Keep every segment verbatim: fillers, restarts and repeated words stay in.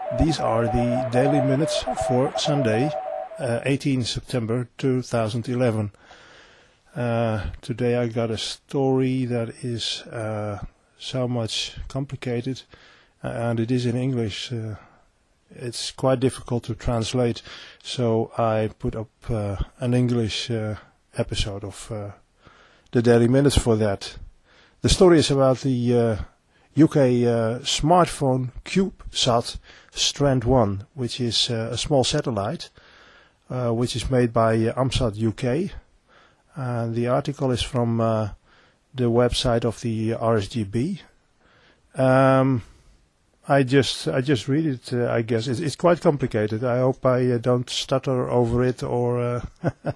These are the daily minutes for Sunday, uh, eighteenth September two thousand eleven. Uh, today I got a story that is uh, so much complicated, uh, and it is in English. Uh, it's quite difficult to translate, so I put up uh, an English uh, episode of uh, the Daily Minutes for that. The story is about the uh, U K uh, smartphone CubeSat Strand one, which is uh, a small satellite, uh, which is made by uh, AMSAT U K. And the article is from uh, the website of the R S G B. Um, I just I just read it. Uh, I guess it's, it's quite complicated. I hope I uh, don't stutter over it or uh, uh,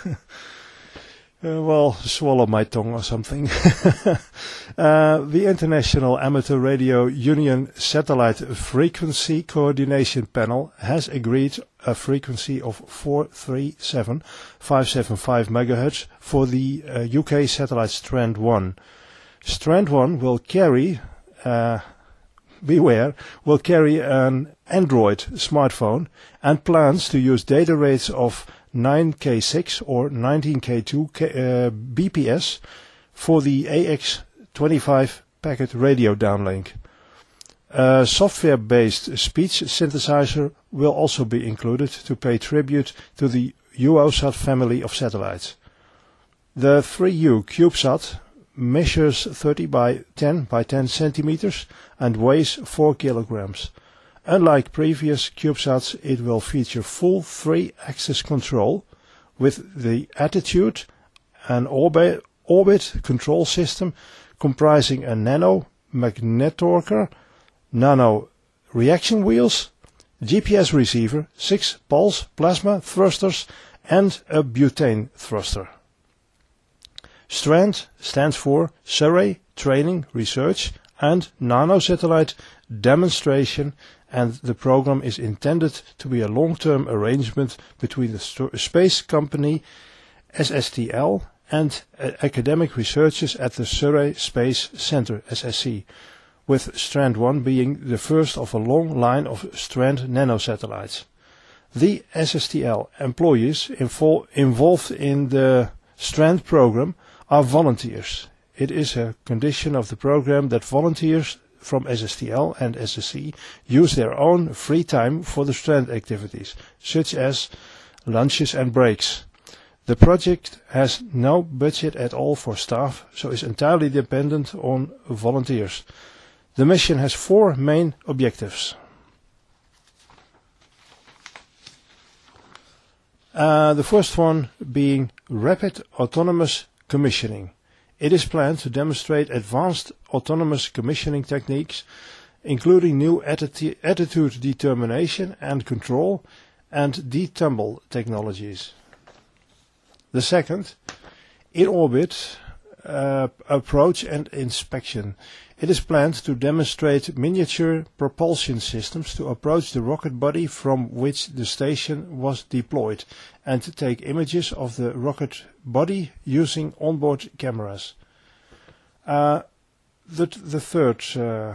well swallow my tongue or something. uh, the International Amateur Radio Union Satellite Frequency Coordination Panel has agreed a frequency of four three seven five seven five megahertz for the uh, U K satellite Strand one. Strand one will carry, uh, beware, will carry an Android smartphone and plans to use data rates of nine K six or nineteen K two uh, B P S for the A X twenty-five packet radio downlink. A software-based speech synthesizer will also be included to pay tribute to the UOSat family of satellites. The three U CubeSat measures thirty by ten by ten centimeters and weighs four kilograms. Unlike previous CubeSats, it will feature full three-axis control with the attitude and orbit, orbit control system comprising a nano magnetorquer, nano reaction wheels, G P S receiver, six pulse plasma thrusters and a butane thruster. STRAND stands for Surrey Training, Research and Nanosatellite Demonstration, and the program is intended to be a long-term arrangement between the space company S S T L and uh, academic researchers at the Surrey Space Centre S S C, with Strand one being the first of a long line of Strand nanosatellites. The S S T L employees info involved in the Strand program are volunteers. It is a condition of the program that volunteers from S S T L and S S C use their own free time for the Strand activities, such as lunches and breaks. The project has no budget at all for staff, so is entirely dependent on volunteers. The mission has four main objectives. Uh, the first one being rapid autonomous commissioning. It is planned to demonstrate advanced autonomous commissioning techniques, including new atti attitude determination and control and detumble technologies. The second, in-orbit uh, approach and inspection. It is planned to demonstrate miniature propulsion systems to approach the rocket body from which the station was deployed and to take images of the rocket body using onboard cameras. Uh, the, the third uh,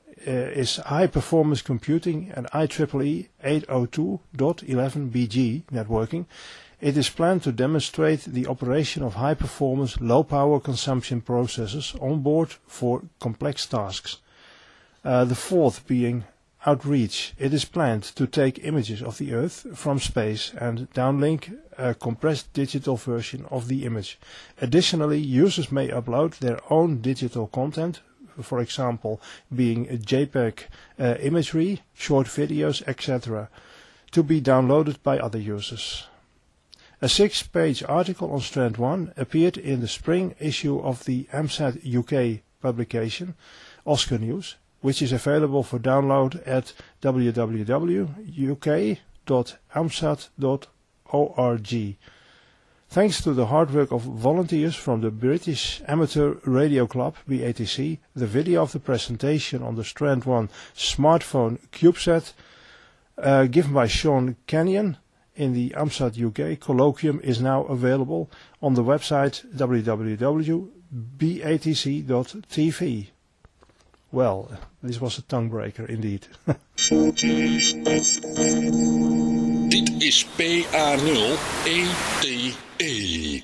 is high-performance computing and I triple E eight oh two dot eleven B G networking. It is planned to demonstrate the operation of high-performance, low-power consumption processors on board for complex tasks. Uh, the fourth being outreach. It is planned to take images of the Earth from space and downlink a compressed digital version of the image. Additionally, users may upload their own digital content, for example, being JPEG uh, imagery, short videos, et cetera, to be downloaded by other users. A six-page article on Strand one appeared in the spring issue of the AMSAT U K publication, Oscar News, which is available for download at w w w dot u k dot amsat dot org. Thanks to the hard work of volunteers from the British Amateur Radio Club, B A T C, the video of the presentation on the Strand one smartphone CubeSat, uh, given by Sean Kenyon in the AMSAT U K colloquium, is now available on the website w w w dot b a t c dot t v. Well, this was a tongue breaker indeed. Dit is P A nul E T E.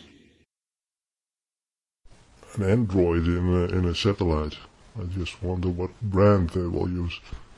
An Android in a, in a satellite. I just wonder what brand they will use.